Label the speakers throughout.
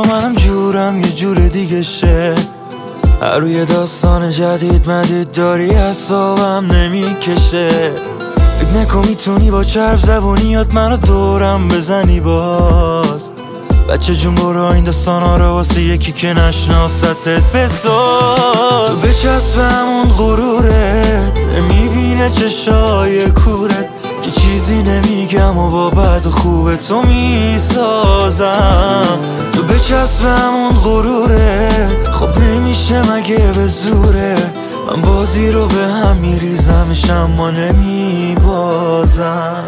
Speaker 1: و منم جورم یه جور دیگه شه. هر روی داستان جدید مدید داری حسابم نمیکشه. فکر نکن میتونی با چرب زبونیات منو دورم بزنی باز. بچه جون برو این داستانا رو واسه یکی که نشناستت بساز. تو بچسب همون غرورت نمیبینه چشای کورت که چیزی نمیگم و با بد و خوب تو میسازم. تو بچسب همون غرورت خب نمیشه مگه به زوره. من بازی رو به هم میریزمش اما نمیبازم.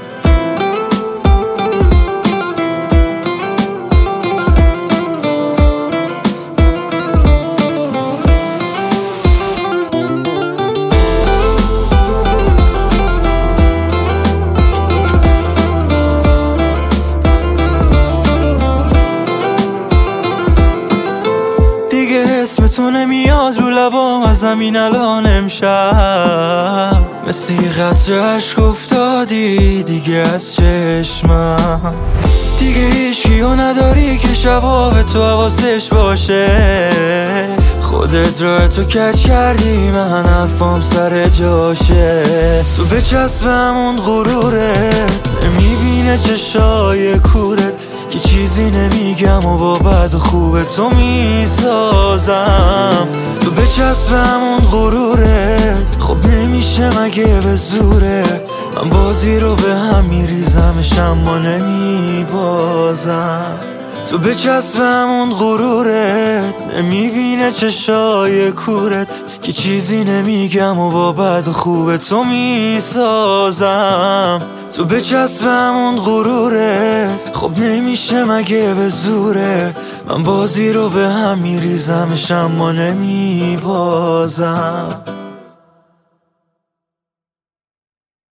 Speaker 1: اسم تو نمیاد رو لبام از همین الان امشب. مثل یه قطره عشق افتادی دیگه از چشمم. دیگه هیچکیو نداری که شبا به تو حواسش باشه. خودت راه تو کج کردی من حرفام سر جاشه. تو بچسب همون غرورت نمیبینه چشای کورت که چیزی نمیگم و با بد و خوب تو میسازم. تو بچسب همون غرورت خب نمیشه مگه به زوره. من بازی رو به هم میریزمش اما نمیبازم. تو بچسب همون غرورت نمیبینه چشای کورت که چیزی نمیگم و با بد و خوب تو میسازم. تو بچسب همون غرورت خب نمیشه مگه به زوره. من بازی رو به هم میریزمش اما نمیبازم.